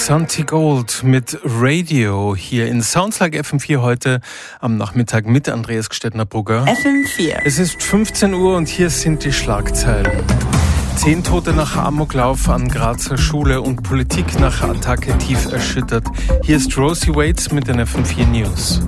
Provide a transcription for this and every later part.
Santi Gold mit Radio hier in Sounds Like FM4 heute am Nachmittag mit Andreas Gstettner-Brugger. FM4. Es ist 15 Uhr und hier sind die Schlagzeilen. 10 Tote nach Amoklauf an Grazer Schule und Politik nach Attacke tief erschüttert. Hier ist Rosie Waits mit den FM4 News.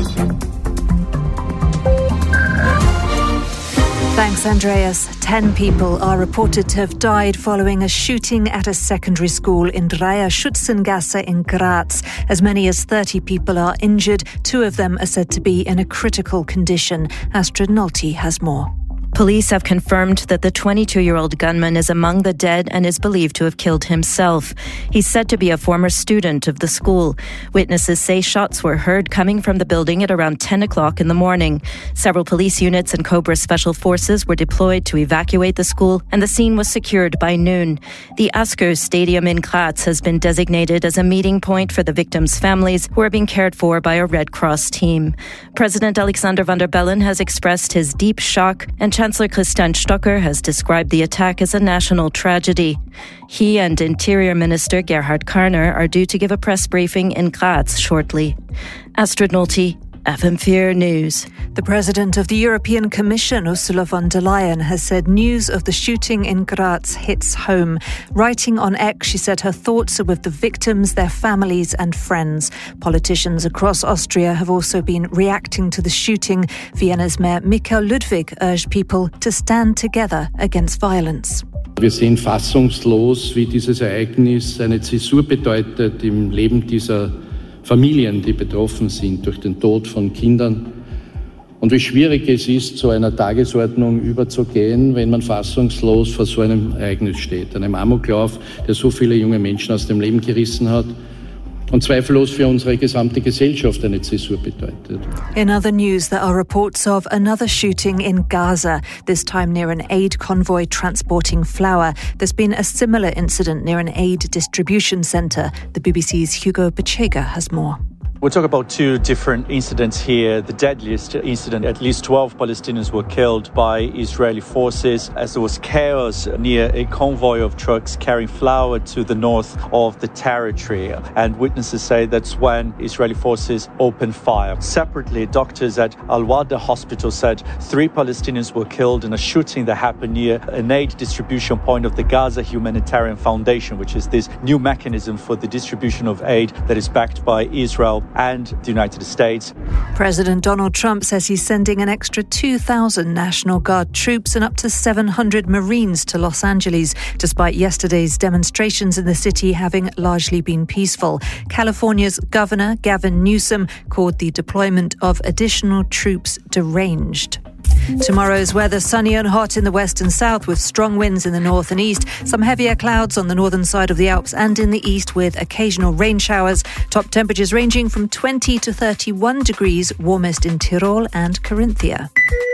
Thanks, Andreas. 10 people are reported to have died following a shooting at a secondary school in Dreier-Schützengasse in Graz. As many as 30 people are injured. 2 of them are said to be in a critical condition. Astrid Nolte has more. Police have confirmed that the 22-year-old gunman is among the dead and is believed to have killed himself. He's said to be a former student of the school. Witnesses say shots were heard coming from the building at around 10 o'clock in the morning. Several police units and Cobra Special Forces were deployed to evacuate the school, and the scene was secured by noon. The Asker Stadium in Graz has been designated as a meeting point for the victims' families, who are being cared for by a Red Cross team. President Alexander Van der Bellen has expressed his deep shock, and Chancellor Christian Stocker has described the attack as a national tragedy. He and Interior Minister Gerhard Karner are due to give a press briefing in Graz shortly. Astrid Nolte, FM4 News. The President of the European Commission, Ursula von der Leyen, has said news of the shooting in Graz hits home. Writing on X, she said her thoughts are with the victims, their families and friends. Politicians across Austria have also been reacting to the shooting. Vienna's Mayor Michael Ludwig urged people to stand together against violence. Wir sind fassungslos, wie dieses Ereignis eine Zäsur bedeutet im Leben dieser Familien, die betroffen sind durch den Tod von Kindern. Und wie schwierig es ist, zu einer Tagesordnung überzugehen, wenn man fassungslos vor so einem Ereignis steht. Einem Amoklauf, der so viele junge Menschen aus dem Leben gerissen hat und zweifellos für unsere gesamte Gesellschaft eine Zäsur bedeutet. In other news, there are reports of another shooting in Gaza, this time near an aid convoy transporting flour. There's been a similar incident near an aid distribution centre. The BBC's Hugo Bachega has more. We'll talk about 2 different incidents here. The deadliest incident, at least 12 Palestinians were killed by Israeli forces as there was chaos near a convoy of trucks carrying flour to the north of the territory. And witnesses say that's when Israeli forces opened fire. Separately, doctors at Al-Wada hospital said 3 Palestinians were killed in a shooting that happened near an aid distribution point of the Gaza Humanitarian Foundation, which is this new mechanism for the distribution of aid that is backed by Israel and the United States. President Donald Trump says he's sending an extra 2,000 National Guard troops and up to 700 Marines to Los Angeles, despite yesterday's demonstrations in the city having largely been peaceful. California's Governor Gavin Newsom called the deployment of additional troops deranged. Tomorrow's weather: sunny and hot in the west and south with strong winds in the north and east. Some heavier clouds on the northern side of the Alps and in the east with occasional rain showers. Top temperatures ranging from 20 to 31 degrees, warmest in Tyrol and Carinthia.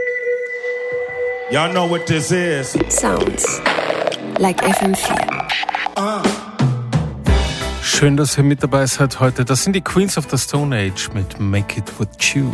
Y'all know what this is. Sounds like FM4. Schön, dass ihr mit dabei seid heute. Das sind die Queens of the Stone Age mit Make It With You.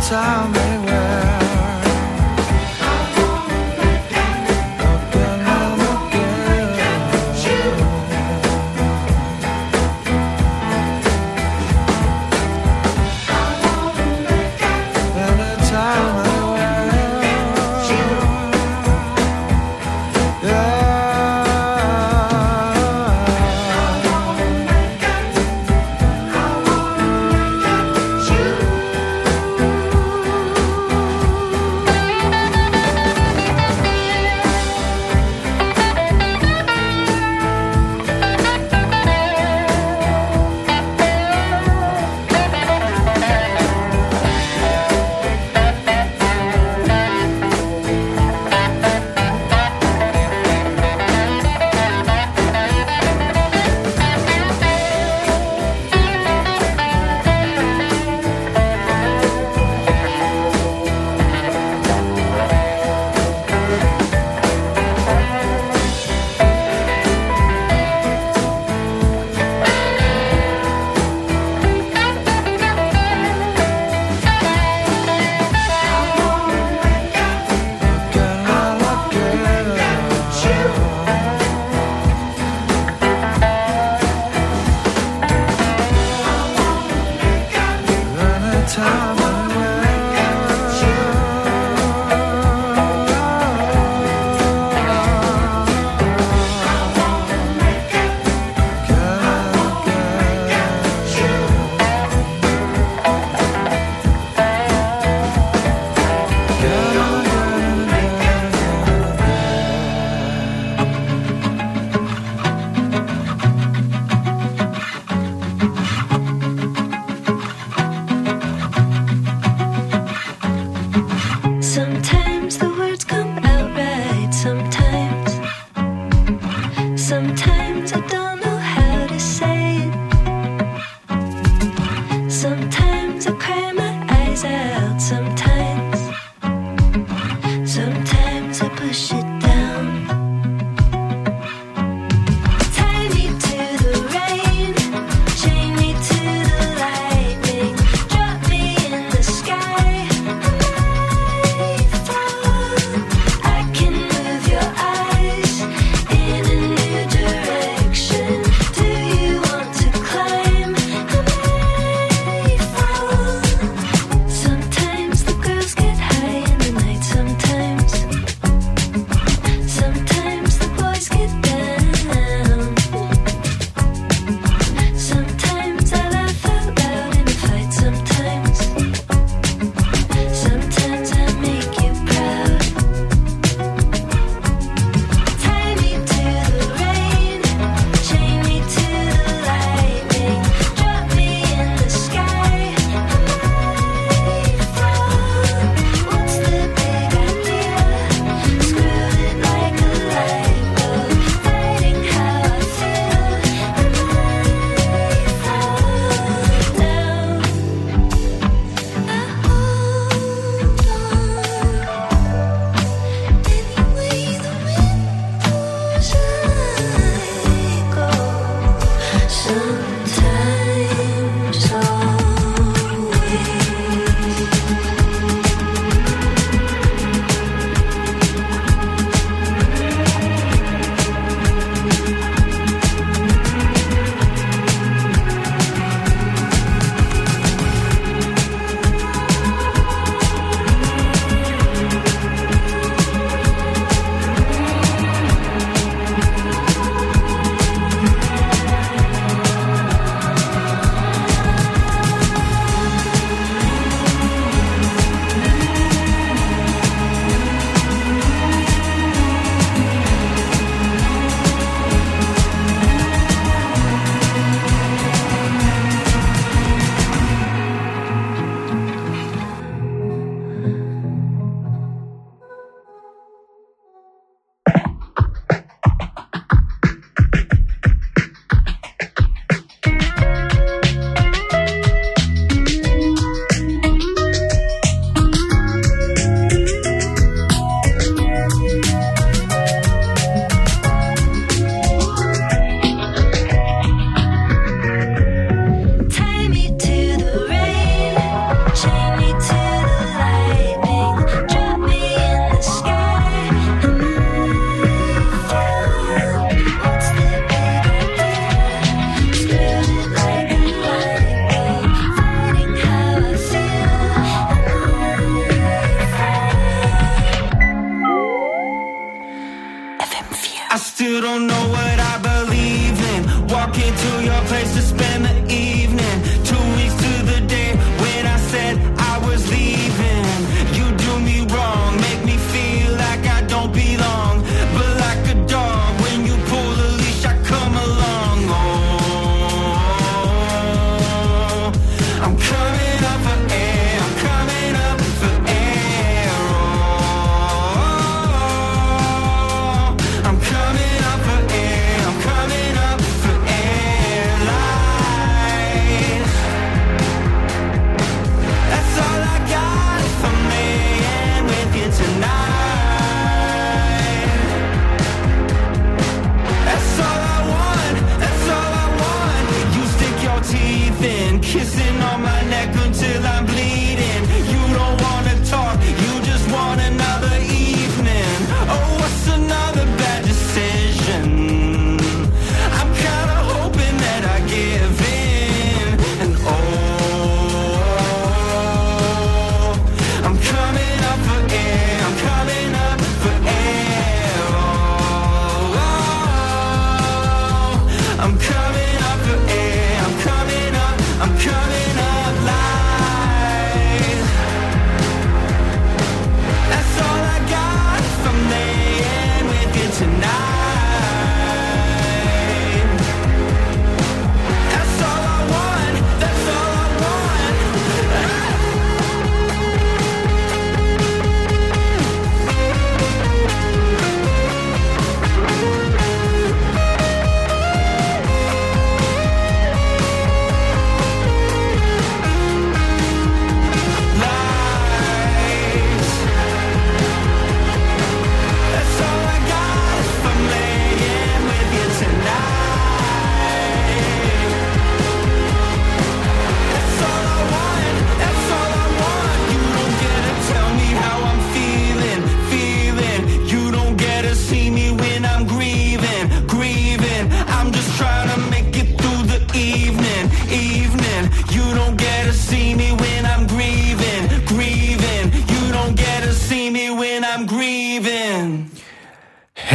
anytime, anywhere.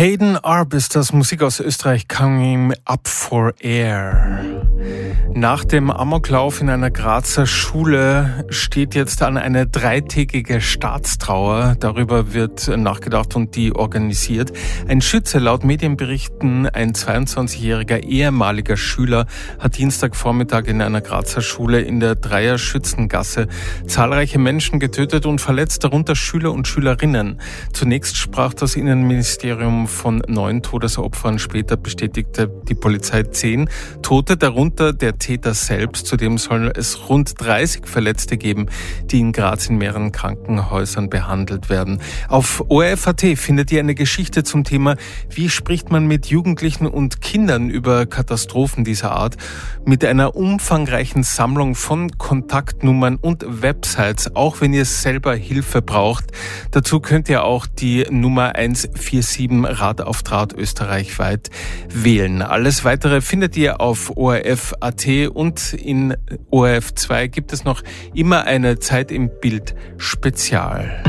Hayden Arp ist das, Musik aus Österreich, Coming Up for Air. Nach dem Amoklauf in einer Grazer Schule steht jetzt an eine 3-tägige Staatstrauer. Darüber wird nachgedacht und die organisiert. Ein Schütze, laut Medienberichten ein 22-jähriger ehemaliger Schüler, hat Dienstagvormittag in einer Grazer Schule in der Dreier-Schützengasse zahlreiche Menschen getötet und verletzt, darunter Schüler und Schülerinnen. Zunächst sprach das Innenministerium von 9 Todesopfern, später bestätigte die Polizei 10 Tote, darunter der Täter selbst. Zudem soll es rund 30 Verletzte geben, die in Graz in mehreren Krankenhäusern behandelt werden. Auf ORF.at findet ihr eine Geschichte zum Thema, wie spricht man mit Jugendlichen und Kindern über Katastrophen dieser Art, mit einer umfangreichen Sammlung von Kontaktnummern und Websites, auch wenn ihr selber Hilfe braucht. Dazu könnt ihr auch die Nummer 147 Rat auf Draht österreichweit wählen. Alles Weitere findet ihr auf ORF.at und in ORF2 gibt es noch immer eine Zeit im Bild Spezial.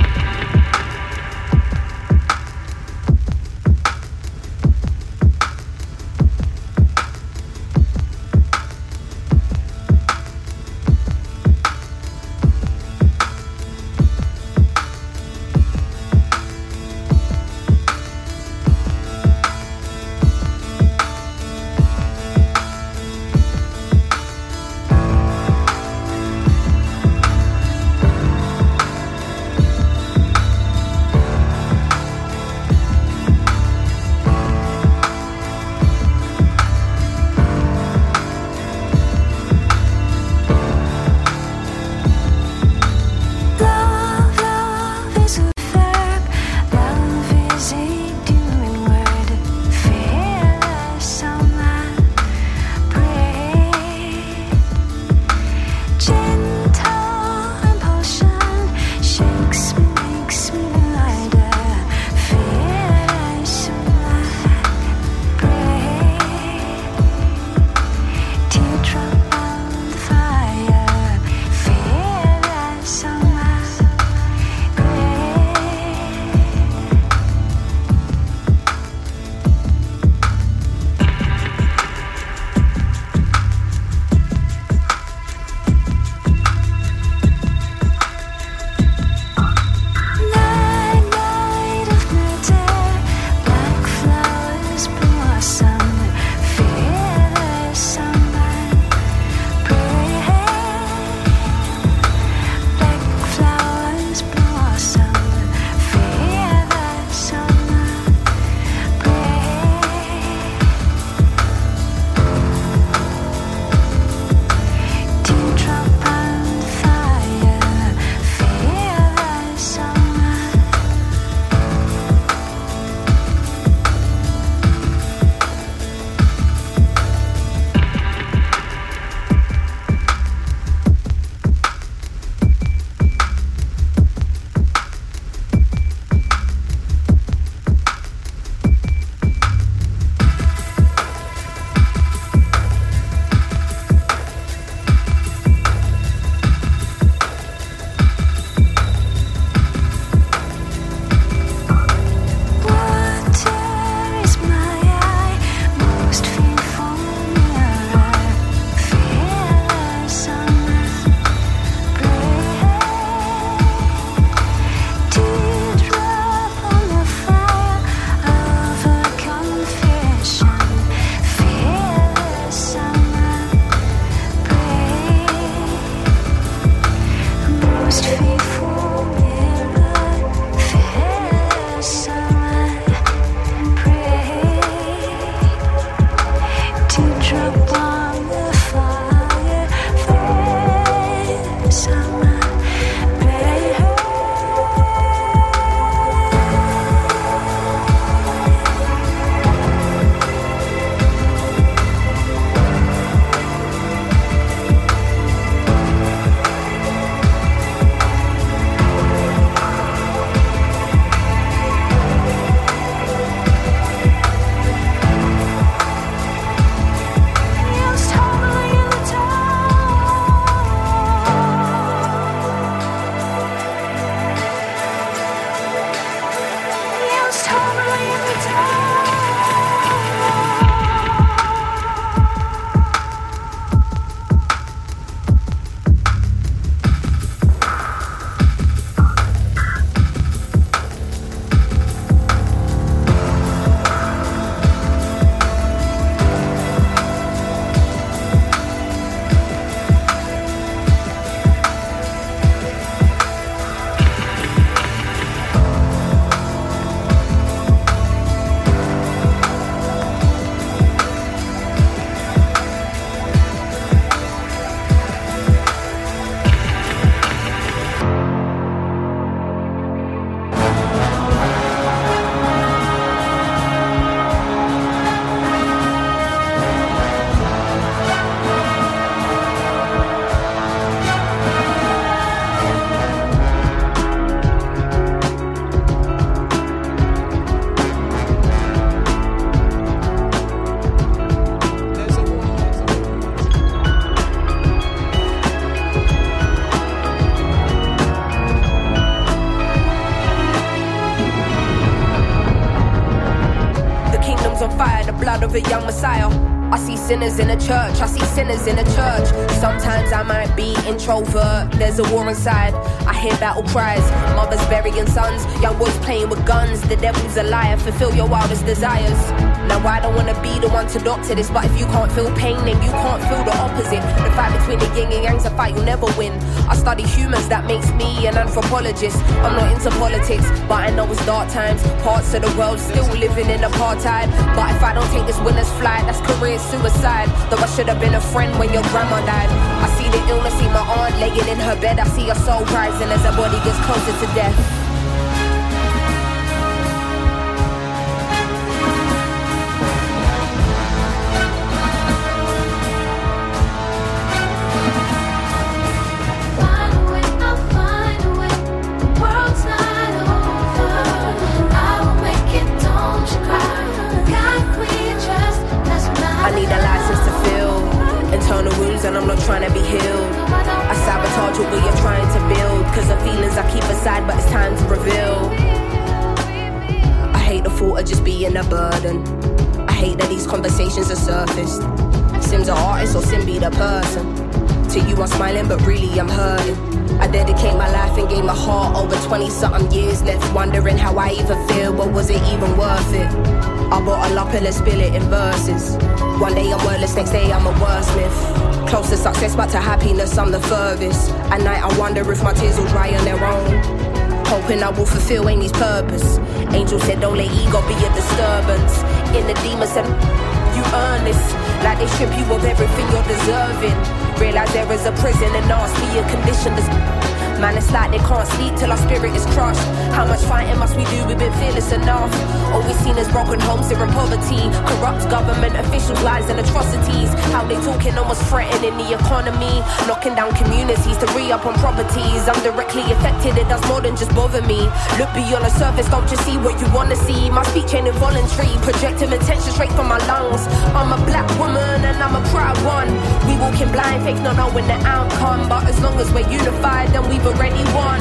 blood of a young Messiah. I see sinners in a church, I see sinners in a church. Sometimes I might be introvert, there's a war inside. I hear battle cries, mothers burying sons, young boys playing with guns. The devil's a liar, fulfill your wildest desires. Now I don't wanna be the one to doctor this, but if you can't feel pain, then you can't feel the opposite. The fight between the yin and yang's a fight you'll never win. I study humans, that makes me an anthropologist. I'm not into politics, but I know it's dark times. Parts of the world still living in apartheid. But if I don't take this winner's flight, that's career suicide. Though I should have been a friend when your grandma died. I see the illness, see my aunt laying in her bed. I see her soul rising as her body gets closer to death. And I'm not trying to be healed. I sabotage what you're trying to build, cause the feelings I keep aside, but it's time to reveal. I hate the thought of just being a burden. I hate that these conversations are surfaced. Sim's an artist or Sim be the person. To you I'm smiling but really I'm hurting. I dedicate my life and gave my heart over 20-something years. Left wondering how I even feel, but was it even worth it? I bottle up and let's spill it in verses. One day I'm wordless, next day I'm a wordsmith. Close to success, but to happiness I'm the furthest. At night I wonder if my tears will dry on their own. Hoping I will fulfill Amy's purpose. Angel said don't let ego be a disturbance. In the demon said you earn this. Like they strip you of everything you're deserving. Realize there is a prison and ask me a condition that's... Man, it's like they can't sleep till our spirit is crushed. How much fighting must we do? We've been fearless enough. All we've seen is broken homes here in poverty. Corrupt government officials, lies and atrocities. How they talking almost threatening the economy. Knocking down communities to re-up on properties. I'm directly affected, it does more than just bother me. Look beyond the surface, don't just see what you wanna see. My speech ain't involuntary, projecting attention straight from my lungs. I'm a black woman and I'm a proud one. We walking blind, faith not knowing the outcome. But as long as we're unified, then we've already won.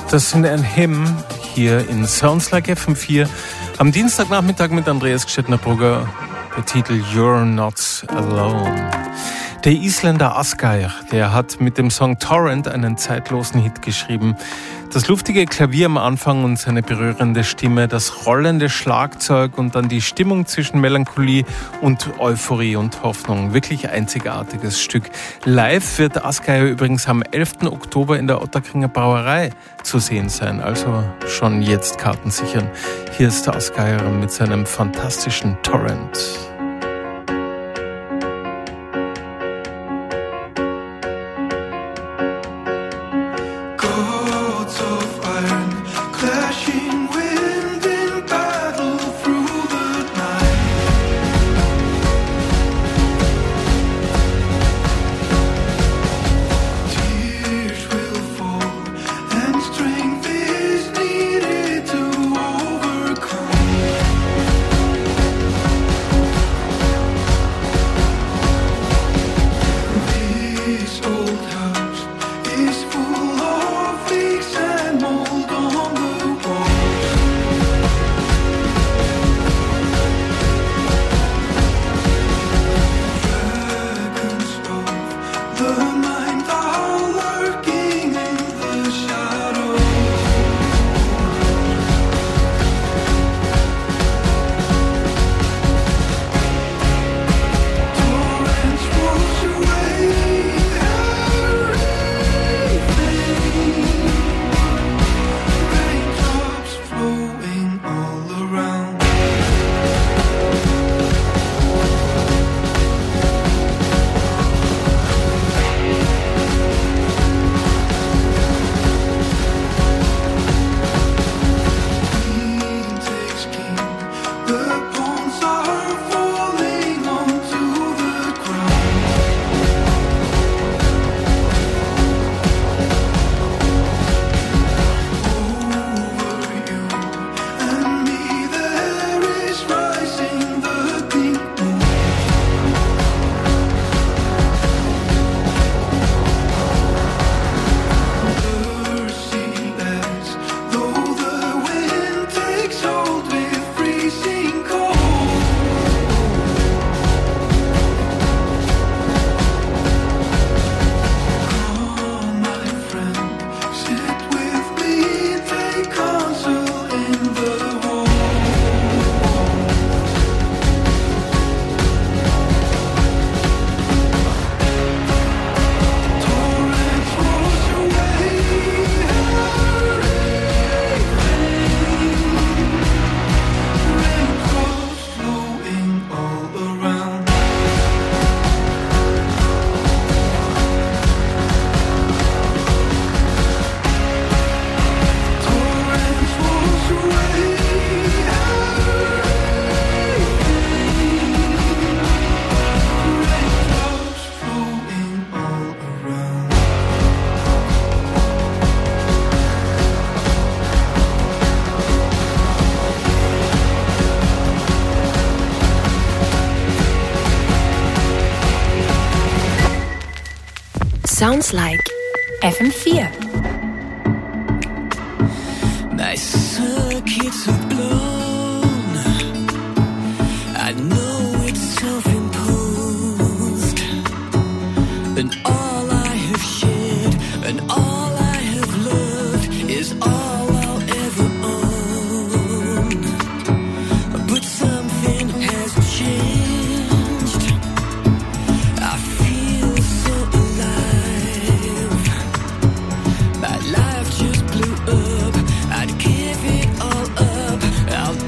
Das sind ein Hymn hier in Sounds Like FM4 am Dienstagnachmittag mit Andreas Gstettner-Brugger, der Titel You're Not Alone. Der Isländer Asgeir, der hat mit dem Song Torrent einen zeitlosen Hit geschrieben. Das luftige Klavier am Anfang und seine berührende Stimme, das rollende Schlagzeug und dann die Stimmung zwischen Melancholie und Euphorie und Hoffnung. Wirklich einzigartiges Stück. Live wird Asgeir übrigens am 11. Oktober in der Ottakringer Brauerei zu sehen sein. Also schon jetzt Karten sichern. Hier ist der Asgeir mit seinem fantastischen Torrent. Sounds Like FM4. My circuits are blown. I know it's self-imposed, and all I have shared and all I have loved is all I'll ever own. But something has changed. I feel so alive. My life just blew up. I'd give it all up. I'll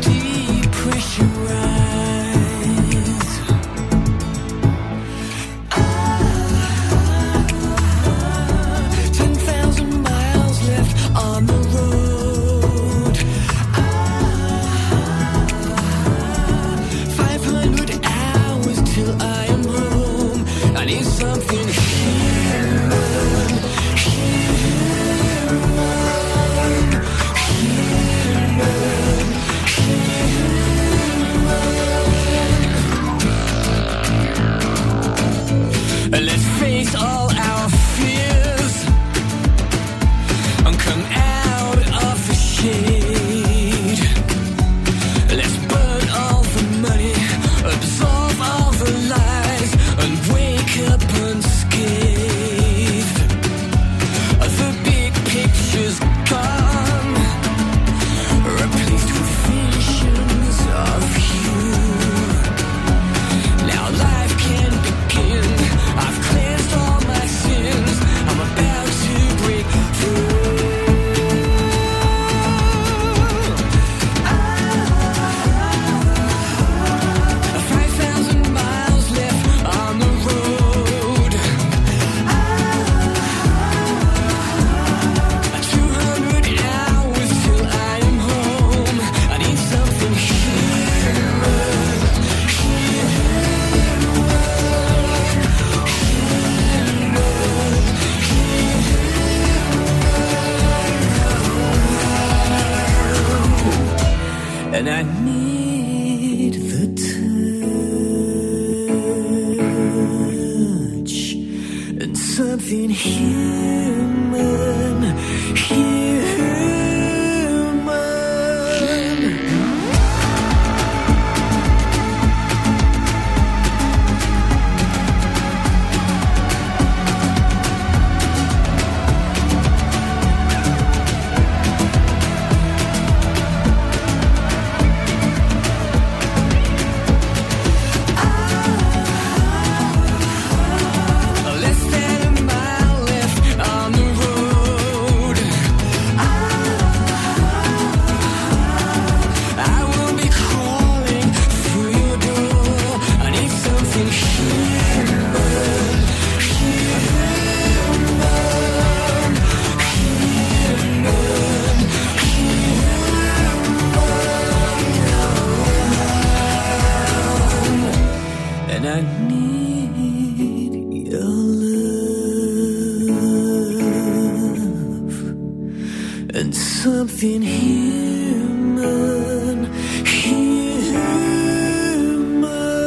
depressurize. 10,000 miles left on the road. 500 hours till I am home. I need something human. and I need the touch and something human, human. Something human, human.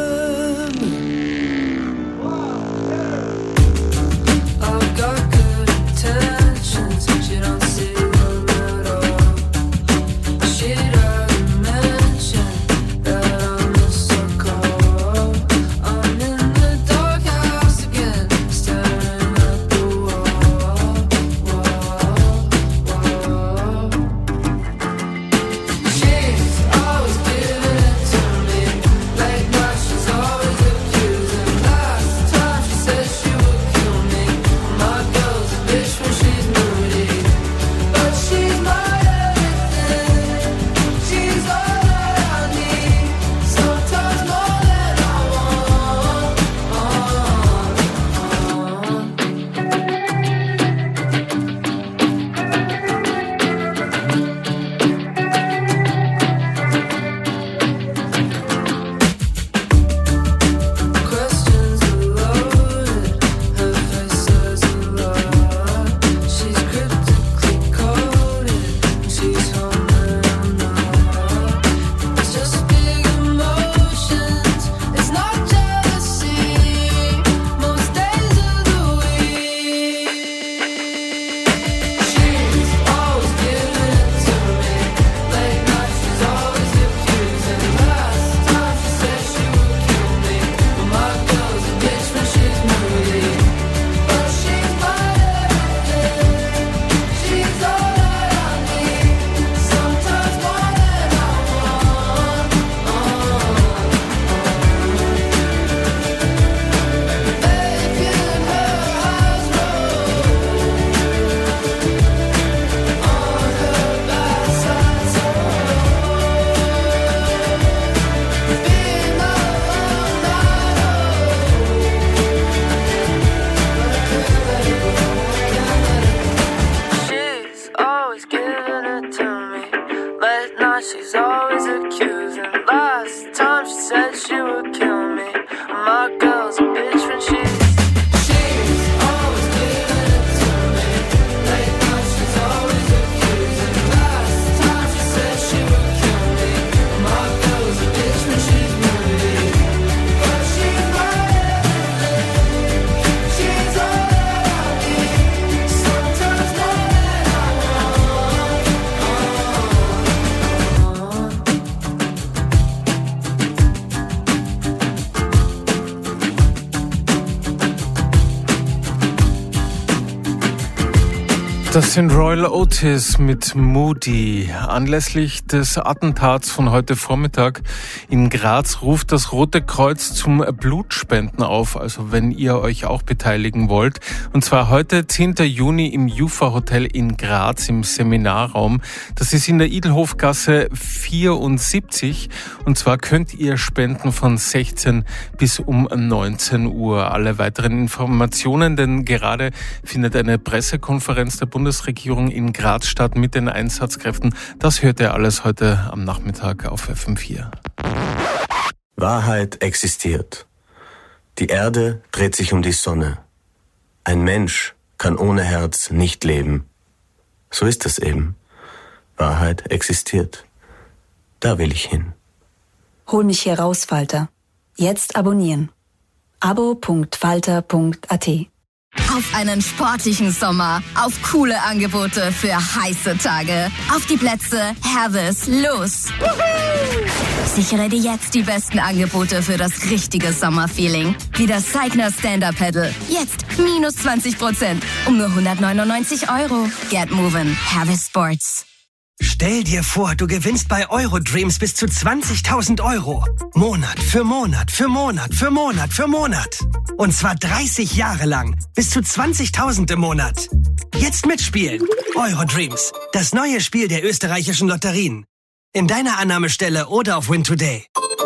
I've got good intentions, she don't see them at all. She doesn't mention that I miss her call. I'm in the doghouse again, staring at the wall. She's always giving it to me. Late night, she's always accusing. Last time she said she would kill me. My girl's a bitch when she's moody, but she's my everything. She's all that I need, sometimes more than I want. Questions are loaded, her face says a lot. She's cryptically coded, she's home and I'm not. It's just big emotions, it's not jealousy, most days of the week. She's always giving it to me. Late night, she's always accusing. Last time she said she would kill me. But my girl's a bitch when she's moody, but she's my everything. She's all that I need, sometimes more than I want. Baby, in her eyes roll, on her backside toe. Being alone, I know. She's always giving it to me. Late night, she's always accusing. Last time she said she would kill me. My girl's a bitch when she's always giving it to me. Late night, she's always accusing. Last time she said she would kill me. My girl's a bitch when she's moody, but she's my everything. She's all that I need, sometimes more than I want. Das sind Royal Otis mit Moody. Anlässlich des Attentats von heute Vormittag in Graz ruft das Rote Kreuz zum Blutspenden auf, also wenn ihr euch auch beteiligen wollt. Und zwar heute, 10. Juni im Jufa Hotel in Graz im Seminarraum. Das ist in der Idelhofgasse 74. Und zwar könnt ihr spenden von 16 bis um 19 Uhr. Alle weiteren Informationen, denn gerade findet eine Pressekonferenz der Bundesregierung in Graz statt mit den Einsatzkräften. Das hört ihr alles heute am Nachmittag auf FM4. Wahrheit existiert. Die Erde dreht sich um die Sonne. Ein Mensch kann ohne Herz nicht leben. So ist es eben. Wahrheit existiert. Da will ich hin. Hol mich hier raus, Falter. Jetzt abonnieren. abo.falter.at. Auf einen sportlichen Sommer, auf coole Angebote für heiße Tage. Auf die Plätze, Herves, los! Sichere dir jetzt die besten Angebote für das richtige Sommerfeeling. Wie das Cycner Stand-Up Paddle. Jetzt minus 20%. Um nur 199 €. Get moving. Herves Sports. Stell dir vor, du gewinnst bei Eurodreams bis zu 20.000 €. Monat für Monat für Monat für Monat für Monat. Und zwar 30 Jahre lang. Bis zu 20.000 im Monat. Jetzt mitspielen. Eurodreams. Das neue Spiel der österreichischen Lotterien. In deiner Annahmestelle oder auf Win Today.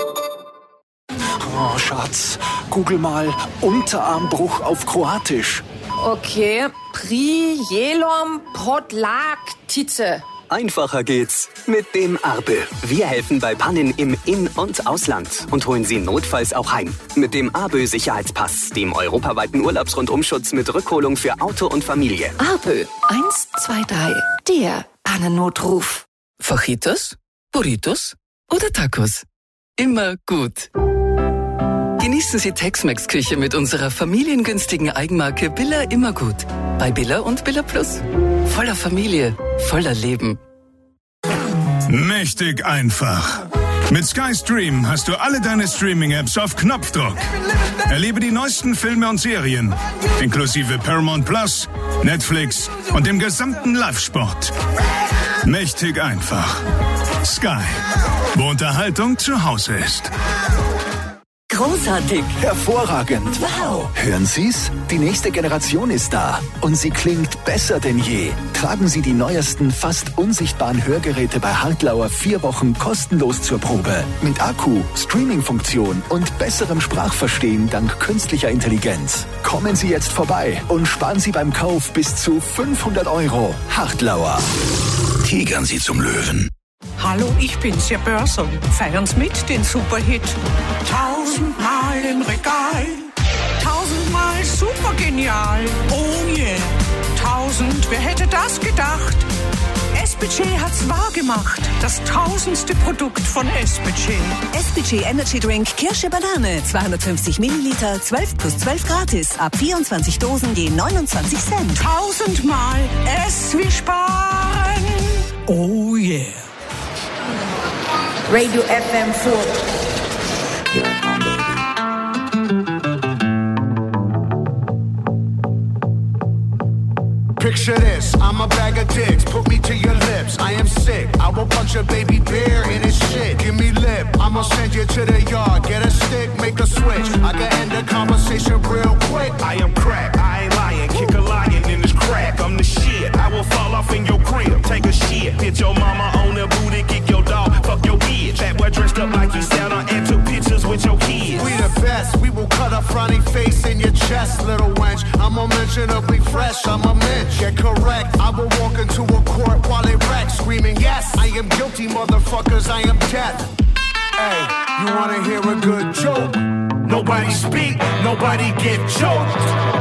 Oh, Schatz, google mal Unterarmbruch auf Kroatisch. Okay, Prijelom Podlaktice. Einfacher geht's mit dem Arbe. Wir helfen bei Pannen im In- und Ausland und holen Sie notfalls auch heim. Mit dem Arbe Sicherheitspass, dem europaweiten Urlaubsrundumschutz mit Rückholung für Auto und Familie. Arbe 123, der Pannennotruf. Fajitas, Burritos oder Tacos? Immer gut. Genießen Sie Tex-Mex-Küche mit unserer familiengünstigen Eigenmarke Billa Immergut. Bei Billa und Billa Plus. Voller Familie, voller Leben. Mächtig einfach. Mit Sky Stream hast du alle deine Streaming-Apps auf Knopfdruck. Erlebe die neuesten Filme und Serien, inklusive Paramount Plus, Netflix und dem gesamten Live-Sport. Mächtig einfach. Sky, wo Unterhaltung zu Hause ist. Großartig. Hervorragend. Wow. Hören Sie's? Die nächste Generation ist da. Und sie klingt besser denn je. Tragen Sie die neuesten, fast unsichtbaren Hörgeräte bei Hartlauer 4 Wochen kostenlos zur Probe. Mit Akku, Streaming-Funktion und besserem Sprachverstehen dank künstlicher Intelligenz. Kommen Sie jetzt vorbei und sparen Sie beim Kauf bis zu 500 €. Hartlauer. Tigern Sie zum Löwen. Hallo, ich bin's, Ihr Börser. Feiern's mit, den Superhit. 1000-mal im Regal, 1000-mal supergenial. Oh yeah, 1000, wer hätte das gedacht? SBC hat's wahr gemacht, das 1000. Produkt von SBC. SBC Energy Drink Kirsche Banane, 250 Milliliter, 12 plus 12 gratis, ab 24 Dosen je 29 Cent. 1000-mal S wie sparen. Oh yeah. Radio FM4. Picture this, I'm a bag of dicks, put me to your lips, I am sick, I will punch a baby bear in his shit, give me lip, I'ma send you to the yard, get a stick, make a switch, I can end the conversation real quick. I am crack, I ain't lying, kick a lion in his crack, I'm the shit, I will fall off in your crib, take a shit, hit your mama on the booty, kick your dog, fuck your bitch, that boy dressed up like you Santa and took pictures with your kids. We the best, we will cut a frowny face in your chest, little wench, I'm unmentionably fresh, I'm a mensch. Get correct, I will walk into a court while it wrecks, screaming, yes, I am guilty, motherfuckers, I am death. Hey, you wanna hear a good joke? Nobody speak, nobody get choked.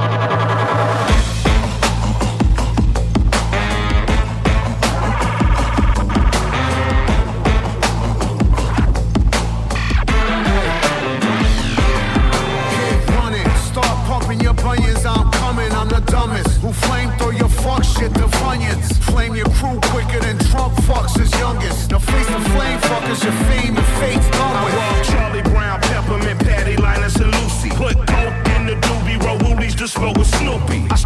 Who flame throw your fuck shit to Funyuns? Flame your crew quicker than Trump fucks his youngest. Now face the flame fuckers, your fame and fate's done with. Charlie Brown, Peppermint, Patty, Linus, and Lucy. Put coke in the doobie, roll woolies to smoke with Snoopy. I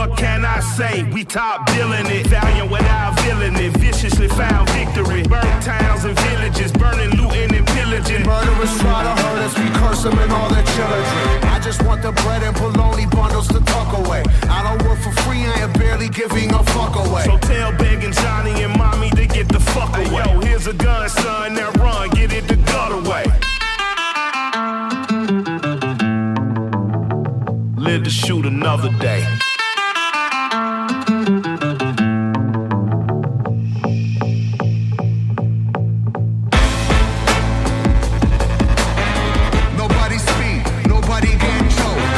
what can I say? We top billing it, valiant without villain it, viciously found victory. Burnt towns and villages, burning, looting and pillaging. Murderers try to hurt us, we curse them and all their children. I just want the bread and bologna bundles to tuck away. I don't work for free, I am barely giving a fuck away. So tell begging Johnny and mommy to get the fuck away. Hey, yo, here's a gun, son, now run, get it the gut away. Live to shoot another day. Nobody speak, nobody get choked.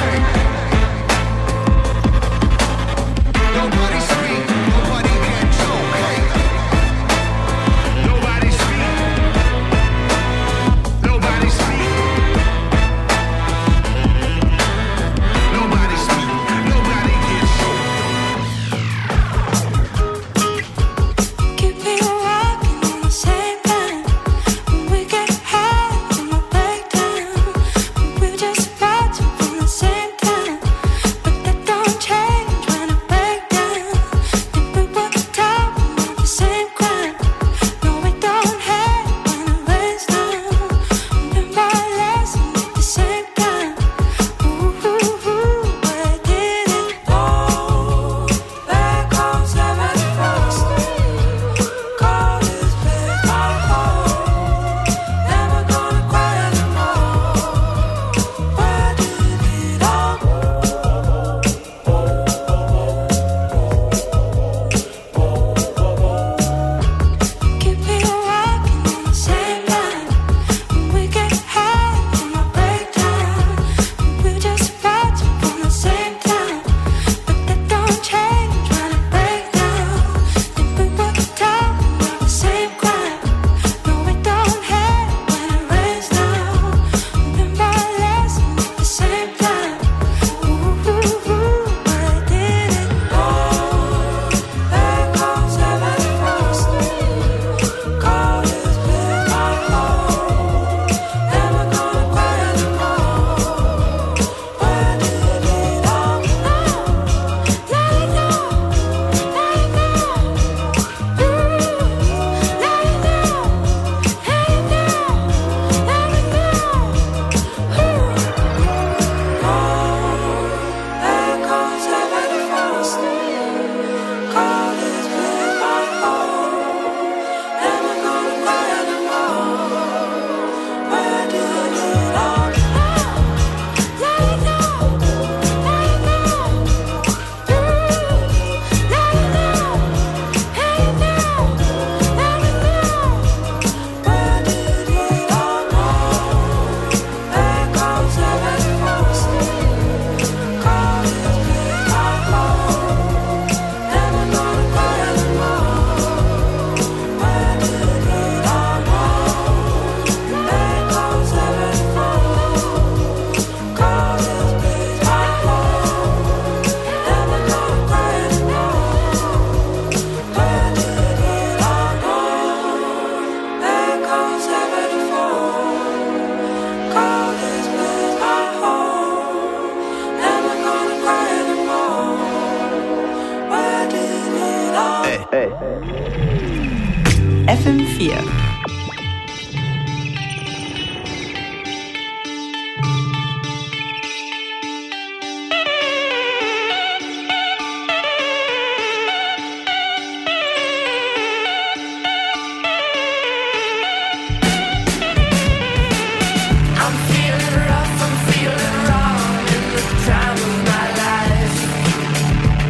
Nobody speak, nobody get choked. Nobody speak. Nobody speak. Nobody speak. Nobody get choked. Keep me rocking on the same time. When we get high in my breakdown, we're just watching from the same time. But that don't change when I break down. Think we were talking about the same crime. No, we don't hate when it rains down. Learn my lesson at the same time. Ooh, where did it go? Back home, 71st. Call this place my home. Never gonna cry anymore. Where did it all go? Keep me rocking on the same line. When we get high in my breakdown, we're just watching from the same time. But that don't change when I break down. Think we were talking about the same crime. No, we don't hate when it rains down. Learn my lesson at the same time. Ooh, where did it go? Back home, 71st. Call this place my home. Never gonna cry anymore. Where did it all go? Let it go. Let it go. Let it go. Let it go. Let it go. Back home, 71st. Call this place my home. Never gonna cry anymore. Where did it all go? Let it go. Let it go. Let it go. Let it go. Let it go. Where did it all go? Back home, 71st. Call this place my home. Never gonna cry anymore. Where did it all go? Back home, 74th. Call this place my home. Never gonna cry anymore. Where did it all go? Back home, 74th. Call this place my home. Never gonna cry anymore. Where did it all go? FM4. I'm feeling rough, I'm feeling wrong in the time of my life.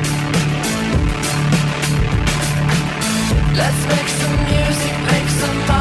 Let's make some music, make some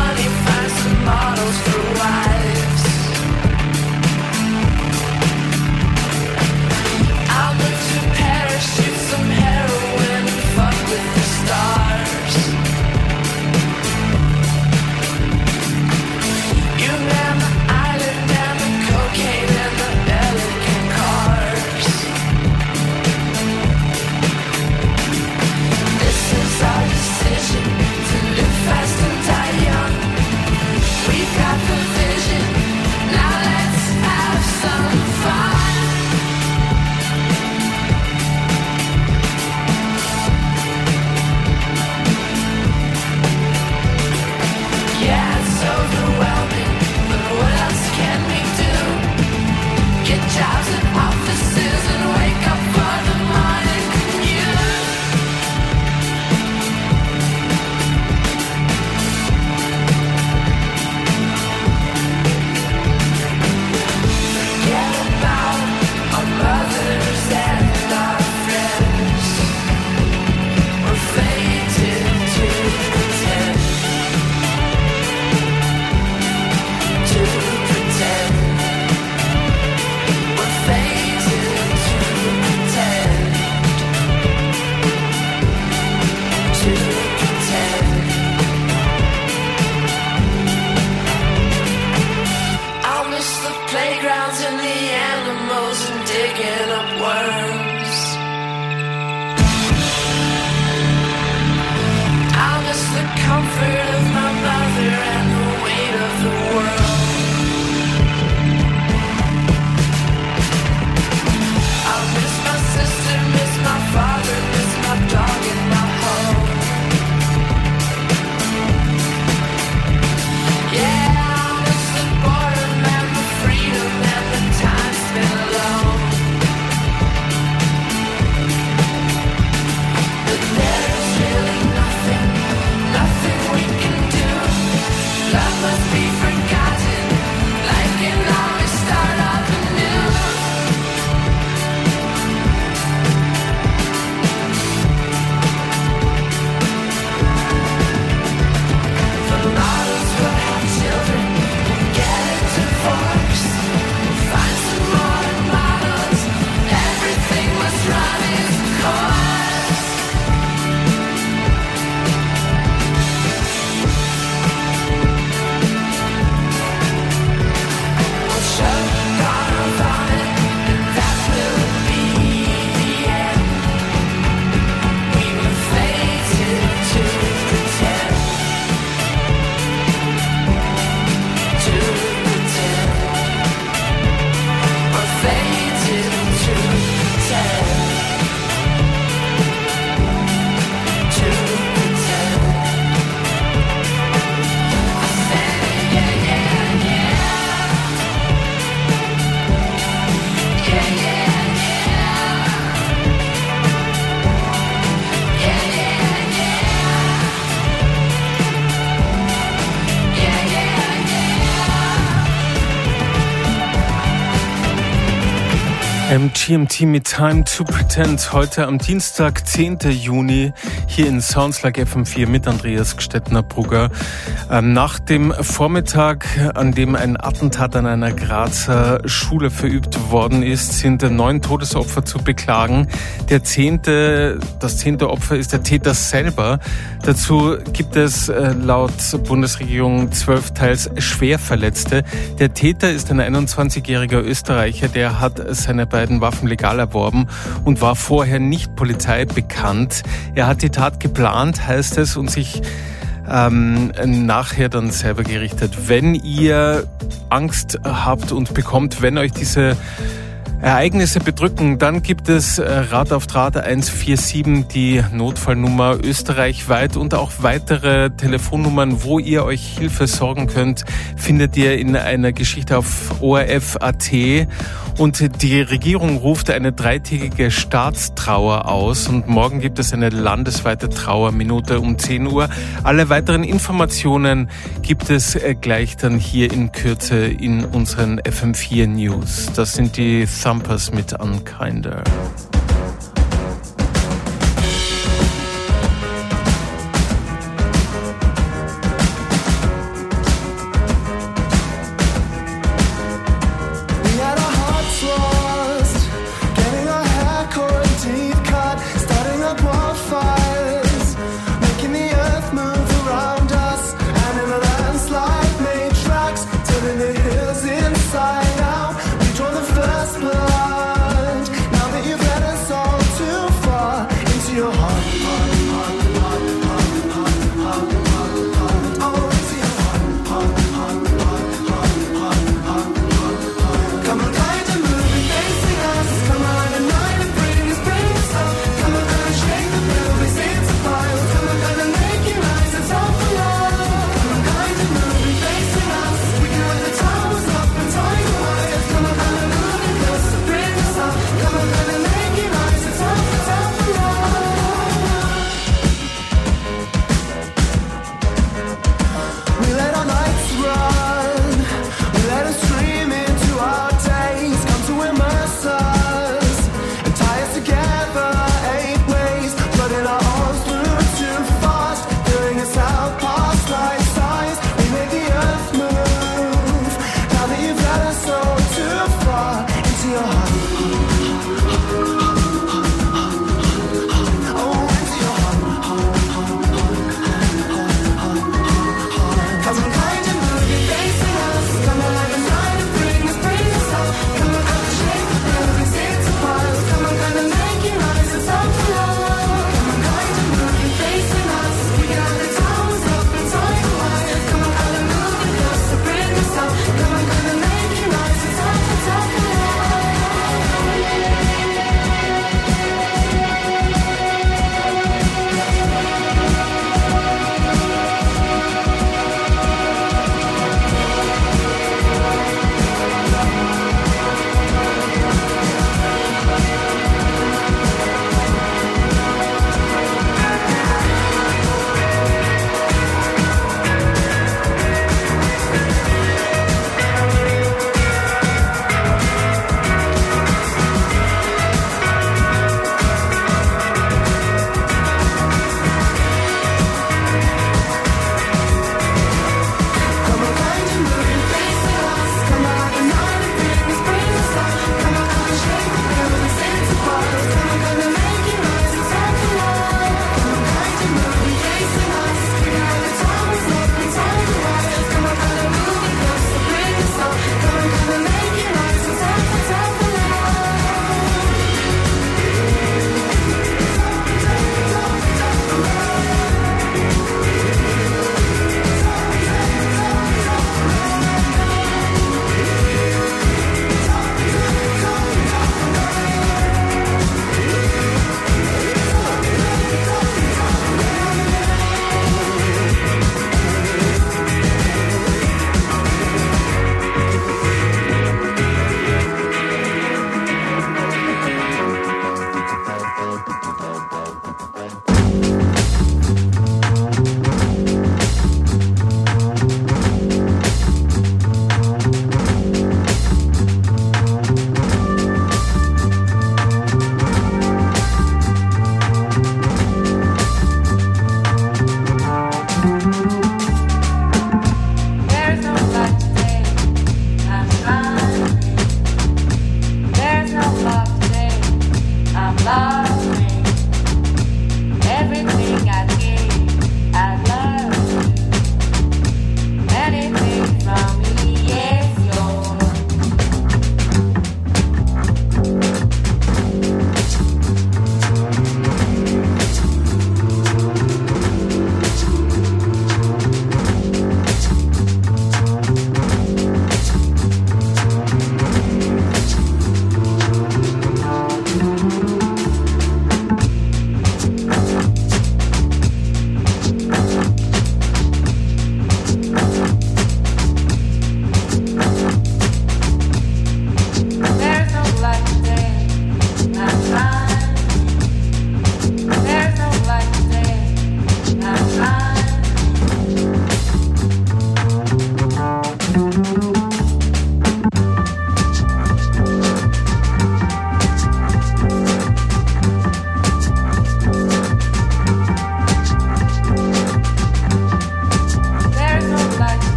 GMT mit Time to Pretend. Heute am Dienstag, 10. Juni, hier in Sounds Like FM4 mit Andreas Gstettner-Brugger. Nach dem Vormittag, an dem ein Attentat an einer Grazer Schule verübt worden ist, sind 9 Todesopfer zu beklagen. Das 10. Opfer ist der Täter selber. Dazu gibt es laut Bundesregierung 12 teils Schwerverletzte. Der Täter ist ein 21-jähriger Österreicher, der hat seine beiden Waffen legal erworben und war vorher nicht Polizei bekannt. Er hat die Tat geplant, heißt es, und sich nachher dann selber gerichtet. Wenn ihr Angst habt und bekommt, wenn euch diese Ereignisse bedrücken, dann gibt es Rat auf Draht 147, die Notfallnummer österreichweit, und auch weitere Telefonnummern, wo ihr euch Hilfe sorgen könnt, findet ihr in einer Geschichte auf ORF.at. Und die Regierung ruft eine 3-tägige Staatstrauer aus und morgen gibt es eine landesweite Trauerminute um 10 Uhr. Alle weiteren Informationen gibt es gleich dann hier in Kürze in unseren FM4 News. Das sind die Thumpers mit Unkinder.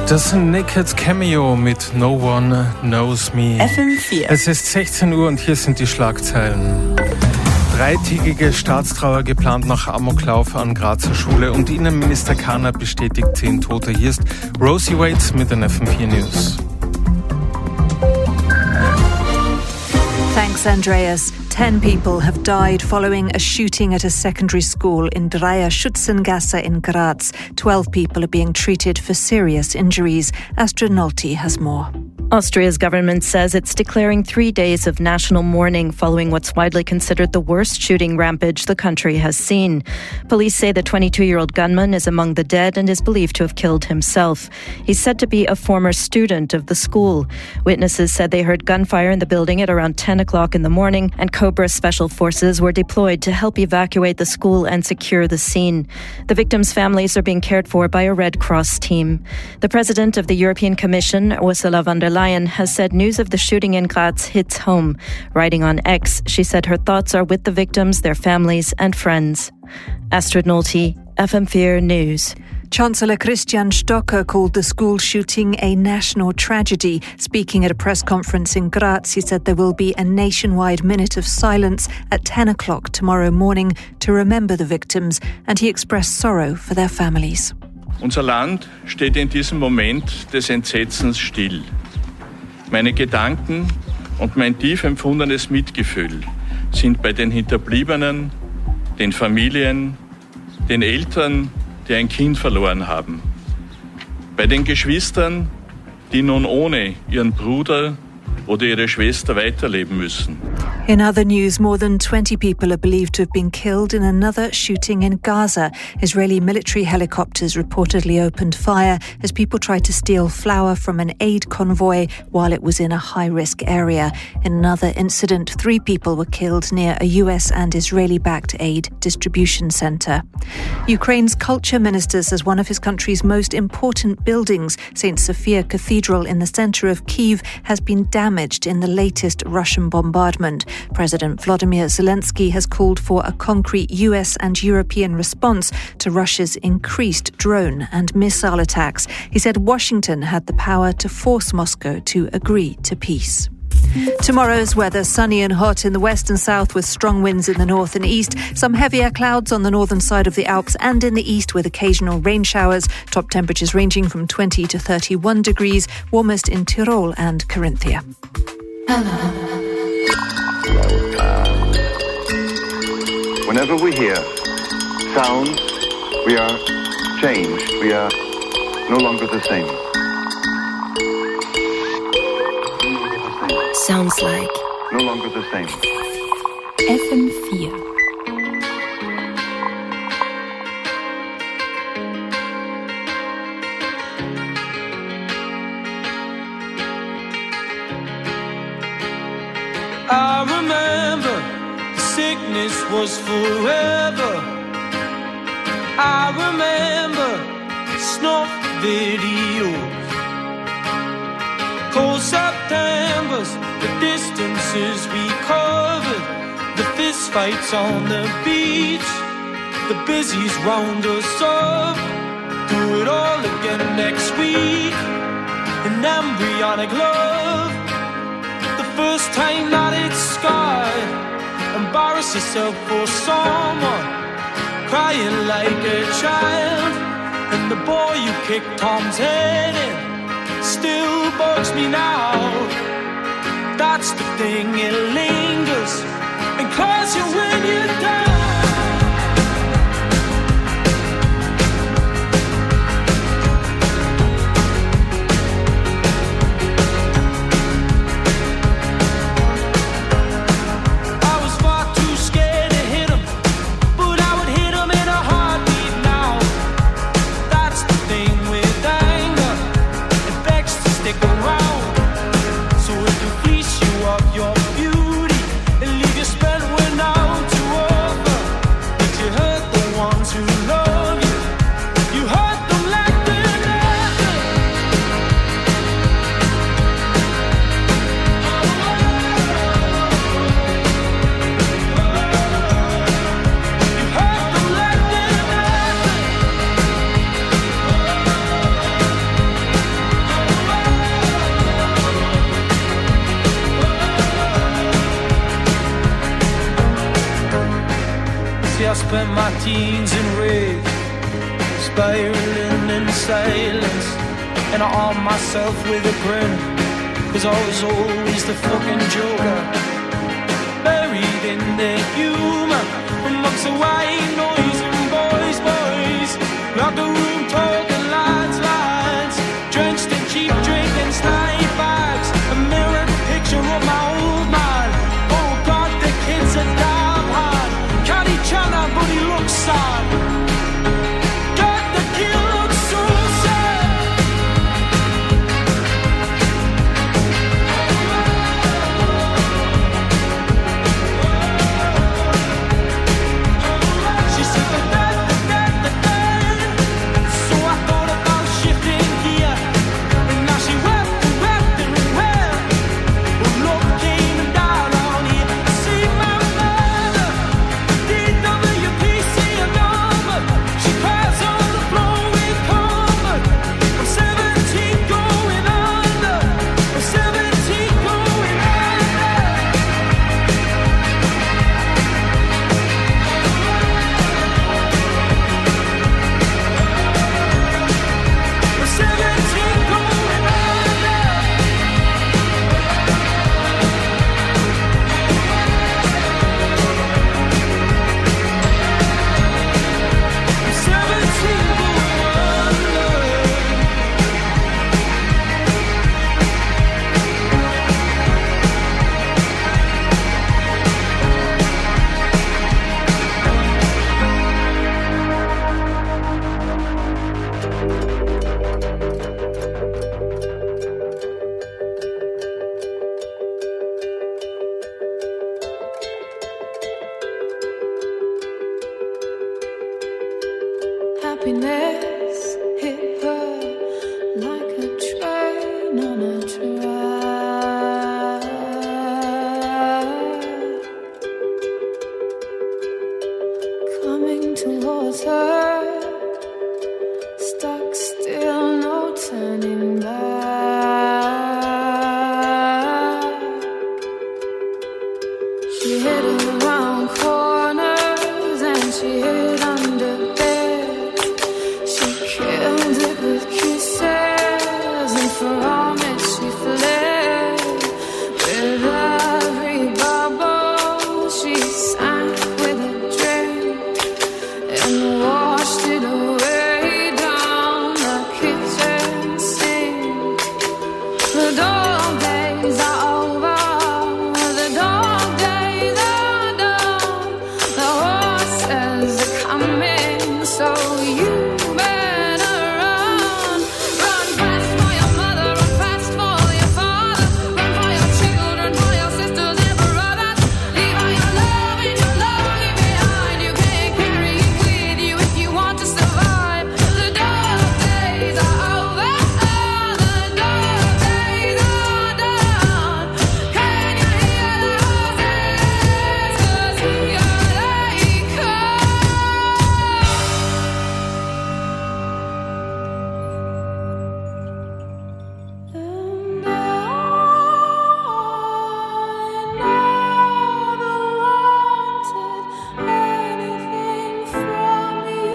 Das ist ein Naked Cameo mit No One Knows Me. FM4. Es ist 16 Uhr und hier sind die Schlagzeilen. 3-tägige Staatstrauer geplant nach Amoklauf an Grazer Schule und Innenminister Kahner bestätigt 10 Tote. Hier ist Rosie Waits mit den FM4 News. Thanks, Andreas. 10 people have died following a shooting at a secondary school in Dreier-Schützengasse in Graz. 12 people are being treated for serious injuries. Astrid Nolte has more. Austria's government says it's declaring 3 days of national mourning following what's widely considered the worst shooting rampage the country has seen. Police say the 22-year-old gunman is among the dead and is believed to have killed himself. He's said to be a former student of the school. Witnesses said they heard gunfire in the building at around 10 o'clock in the morning, and Cobra special forces were deployed to help evacuate the school and secure the scene. The victims' families are being cared for by a Red Cross team. The president of the European Commission, Ursula von der Leyen, has said news of the shooting in Graz hits home. Writing on X, she said her thoughts are with the victims, their families and friends. Astrid Nolte, FM4 News. Chancellor Christian Stocker called the school shooting a national tragedy. Speaking at a press conference in Graz, he said there will be a nationwide minute of silence at 10 o'clock tomorrow morning to remember the victims, and he expressed sorrow for their families. Unser Land steht in diesem Moment des Entsetzens still. Meine Gedanken und mein tief empfundenes Mitgefühl sind bei den Hinterbliebenen, den Familien, den Eltern, die ein Kind verloren haben, bei den Geschwistern, die nun ohne ihren Bruder oder ihre Schwester weiterleben müssen. In other news, more than 20 people are believed to have been killed in another shooting in Gaza. Israeli military helicopters reportedly opened fire as people tried to steal flour from an aid convoy while it was in a high-risk area. In another incident, 3 people were killed near a US and Israeli-backed aid distribution center. Ukraine's culture minister says one of his country's most important buildings, St. Sophia Cathedral in the center of Kyiv, has been damaged in the latest Russian bombardment. President Volodymyr Zelensky has called for a concrete US and European response to Russia's increased drone and missile attacks. He said Washington had the power to force Moscow to agree to peace. Tomorrow's weather, sunny and hot in the west and south with strong winds in the north and east. Some heavier clouds on the northern side of the Alps and in the east with occasional rain showers. Top temperatures ranging from 20 to 31 degrees, warmest in Tyrol and Carinthia. Whenever we hear sounds, we are changed. We are no longer the same. Sounds like. No longer the same. FM4. I remember the sickness was forever. I remember snuff videos, cold Septembers, the distances we covered, the fist fights on the beach, the busies round us up. Do it all again next week. An embryonic love. First time that it's scarred, embarrass yourself for someone, crying like a child, and the boy you kicked Tom's head in still bugs me now. That's the thing, it lingers and claws you when you're down. Your beauty and leave you spent when out to over. spent my teens in rage, spiraling in silence. And I armed myself with a grin, 'cause I was always the fucking joker, buried in their humor, amongst the white noise and boys, like the room talking lights, drenched in cheap drink and snide bags, a mirrored picture of my old man. Oh God, the kid's a damn hard, can't he chana, but he looks sad. God, the kid looks so sad. She said the dead. So I thought about shifting gear, and now she wept and wept. When love came down on here, see my mother, DWPC number. She cries on the floor with comfort. I'm 17 going under. I'm 17 going under. I'm 17 going under. I'm 17 happiness hit her like a train on a track, coming towards her, stuck still, no turning back. She hid around corners and she hid under beds. She killed it with kisses, and for honest she fled. With every bubble she sank with a drink and washed it away down the kitchen sink. The door